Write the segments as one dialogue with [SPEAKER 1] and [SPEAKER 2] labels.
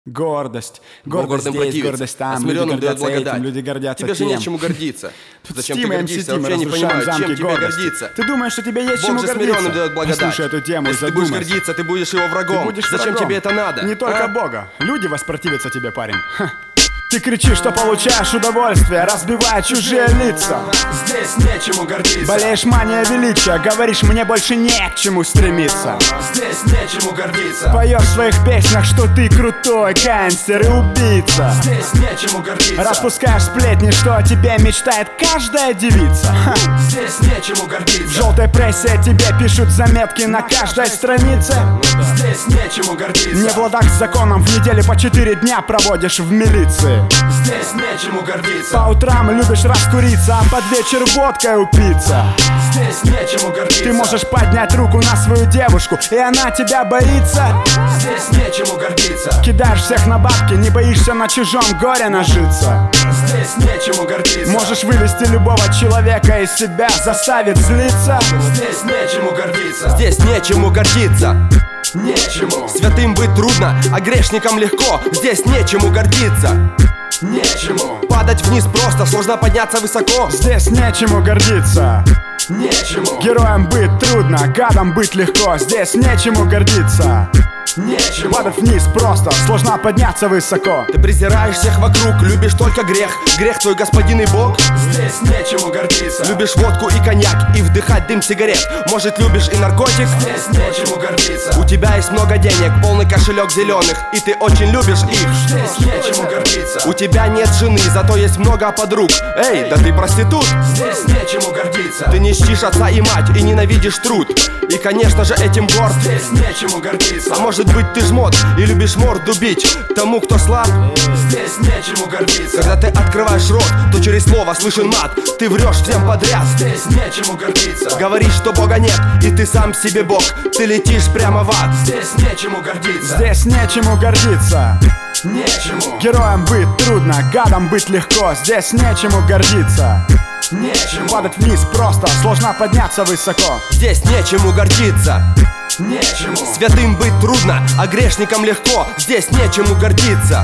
[SPEAKER 1] Гордость.
[SPEAKER 2] Гордость здесь,
[SPEAKER 1] противится,
[SPEAKER 2] гордость там.
[SPEAKER 1] Смиренным
[SPEAKER 2] Люди
[SPEAKER 1] дает
[SPEAKER 2] гордятся
[SPEAKER 1] благодать.
[SPEAKER 2] этим, люди гордятся
[SPEAKER 1] Тебе же
[SPEAKER 2] тем.
[SPEAKER 1] нечему гордиться. Зачем ты
[SPEAKER 2] Стим и
[SPEAKER 1] гордишься?
[SPEAKER 2] МС
[SPEAKER 1] Вообще не понимаю, чем тебе
[SPEAKER 2] гордости.
[SPEAKER 1] гордиться.
[SPEAKER 2] Ты думаешь, что тебе есть
[SPEAKER 1] Бог
[SPEAKER 2] чему
[SPEAKER 1] же
[SPEAKER 2] гордиться?
[SPEAKER 1] смиренным дает благодать.
[SPEAKER 2] Послушай эту тему и
[SPEAKER 1] Если ты будешь
[SPEAKER 2] задумайся.
[SPEAKER 1] гордиться, ты будешь его врагом.
[SPEAKER 2] Ты будешь
[SPEAKER 1] Зачем
[SPEAKER 2] врагом.
[SPEAKER 1] тебе это надо?
[SPEAKER 2] Не только
[SPEAKER 1] а?
[SPEAKER 2] Бога. Люди воспротивятся тебе, парень. Ха. Ты кричишь, что получаешь удовольствие, разбивая чужие лица.
[SPEAKER 1] Здесь нечему гордиться.
[SPEAKER 2] Болеешь манией величия, говоришь, мне больше не к чему стремиться.
[SPEAKER 1] Здесь нечему гордиться.
[SPEAKER 2] Поешь в своих песнях, что ты крутой гангстер и убийца.
[SPEAKER 1] Здесь нечему гордиться.
[SPEAKER 2] Распускаешь сплетни, что о тебе мечтает каждая девица. Ха.
[SPEAKER 1] Здесь нечему гордиться.
[SPEAKER 2] В желтой прессе о тебе пишут заметки на каждой странице.
[SPEAKER 1] Здесь нечему гордиться.
[SPEAKER 2] Не в ладах с законом, в неделю по 4 дня проводишь в милиции.
[SPEAKER 1] Здесь нечему гордиться.
[SPEAKER 2] По утрам любишь раскуриться, а под вечер водкой упиться.
[SPEAKER 1] Здесь нечему гордиться.
[SPEAKER 2] Ты можешь поднять руку на свою девушку, и она тебя боится.
[SPEAKER 1] Здесь нечему гордиться.
[SPEAKER 2] Кидаешь всех на бабки, не боишься на чужом горе нажиться.
[SPEAKER 1] Здесь нечему гордиться.
[SPEAKER 2] Можешь вывести любого человека из себя, заставить злиться.
[SPEAKER 1] Здесь нечему гордиться.
[SPEAKER 3] Здесь нечему гордиться.
[SPEAKER 1] Нечему.
[SPEAKER 3] Святым быть трудно, а грешникам легко. Здесь нечему гордиться.
[SPEAKER 1] Нечему.
[SPEAKER 3] Падать вниз просто, сложно подняться высоко.
[SPEAKER 2] Здесь нечему гордиться.
[SPEAKER 1] Нечему.
[SPEAKER 2] Героям быть трудно, гадам быть легко. Здесь нечему гордиться.
[SPEAKER 1] Нечему.
[SPEAKER 2] Падать вниз просто, сложно подняться высоко.
[SPEAKER 3] Ты презираешь всех вокруг, любишь только грех. Грех твой господин и Бог.
[SPEAKER 1] Здесь нечему гордиться.
[SPEAKER 3] Любишь водку и коньяк, и вдыхать дым сигарет. Может, любишь и наркотик?
[SPEAKER 1] Здесь нечему гордиться.
[SPEAKER 3] У тебя есть много денег, полный кошелек зеленых, и ты очень любишь их.
[SPEAKER 1] Здесь нечему гордиться.
[SPEAKER 3] У тебя нет жены, зато есть много подруг. Эй, да ты проститут.
[SPEAKER 1] Здесь нечему гордиться.
[SPEAKER 3] Ты не чтишь отца и мать и ненавидишь труд. И, конечно же, этим горд.
[SPEAKER 1] Здесь нечему гордиться.
[SPEAKER 3] А может быть, ты жмот и любишь морду бить тому, кто слаб.
[SPEAKER 1] Здесь нечему гордиться.
[SPEAKER 3] Когда ты открываешь рот, то через слово слышен мат. Ты врешь всем подряд.
[SPEAKER 1] Здесь нечему гордиться.
[SPEAKER 3] Говоришь, что Бога нет, и ты сам себе Бог. Ты летишь прямо в ад.
[SPEAKER 1] Здесь нечему гордиться.
[SPEAKER 2] Здесь нечему гордиться.
[SPEAKER 1] Нечему.
[SPEAKER 2] Героям быть трудно, гадам быть легко. Здесь нечему гордиться.
[SPEAKER 1] Нечему.
[SPEAKER 2] Падать вниз просто, сложно подняться высоко.
[SPEAKER 3] Здесь нечему гордиться.
[SPEAKER 1] Нечему.
[SPEAKER 3] Святым быть трудно, а грешникам легко. Здесь нечему гордиться.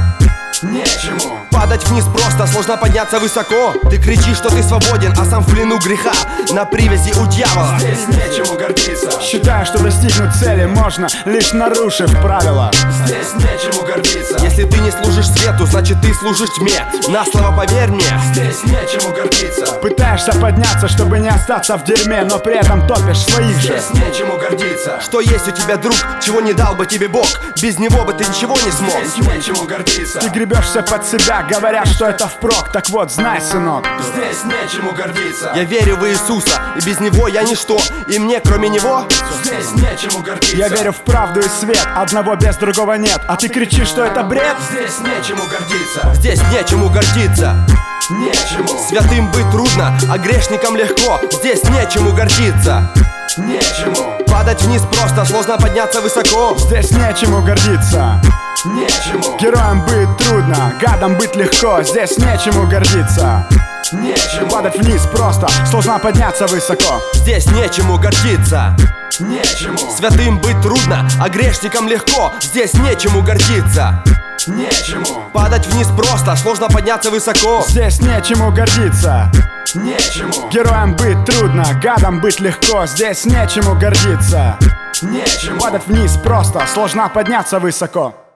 [SPEAKER 1] Нечему.
[SPEAKER 3] Падать вниз просто, сложно подняться высоко. Ты кричишь, что ты свободен, а сам в плену греха, на привязи у дьявола.
[SPEAKER 1] Здесь нечему гордиться.
[SPEAKER 2] Считаю, что достигнуть цели можно, лишь нарушив правила.
[SPEAKER 1] Здесь нечему гордиться.
[SPEAKER 3] Если ты не служишь свету, значит ты служишь тьме. На слово поверь мне.
[SPEAKER 1] Здесь нечему гордиться.
[SPEAKER 2] Пытаешься подняться, чтобы не остаться в дерьме, но при этом топишь своих же.
[SPEAKER 1] Здесь нечему гордиться.
[SPEAKER 3] Что есть у тебя друг, чего не дал бы тебе Бог. Без него бы ты ничего не смог.
[SPEAKER 1] Здесь нечему гордиться.
[SPEAKER 2] Ты гребешься под себя, говоря, что это впрок. Так вот, знай, сынок,
[SPEAKER 1] Здесь нечему гордиться.
[SPEAKER 3] Я верю в Иисуса, и без него я ничто. И мне, кроме него,
[SPEAKER 1] Здесь нечему гордиться.
[SPEAKER 2] я верю в правду и свет, одного без другого нет. А ты кричишь, что это бред?
[SPEAKER 1] Здесь нечему гордиться.
[SPEAKER 3] здесь нечему гордиться.
[SPEAKER 1] Нечему.
[SPEAKER 3] Святым быть трудно, а грешникам легко. Здесь нечему гордиться.
[SPEAKER 1] Нечему.
[SPEAKER 3] Падать вниз просто, сложно подняться высоко.
[SPEAKER 2] Здесь нечему гордиться.
[SPEAKER 1] Нечему.
[SPEAKER 2] Героям быть трудно, гадам быть легко. Здесь нечему гордиться.
[SPEAKER 1] Нечему.
[SPEAKER 2] Падать вниз просто, сложно подняться высоко.
[SPEAKER 3] Здесь нечему гордиться.
[SPEAKER 1] Нечему.
[SPEAKER 3] Святым быть трудно, а грешникам легко. Здесь нечему гордиться.
[SPEAKER 1] Нечему.
[SPEAKER 3] Падать вниз просто, сложно подняться высоко.
[SPEAKER 2] Здесь нечему гордиться.
[SPEAKER 1] Нечему.
[SPEAKER 2] Героям быть трудно, гадам быть легко. Здесь нечему гордиться.
[SPEAKER 1] Нечему.
[SPEAKER 2] Падать вниз просто, сложно подняться высоко.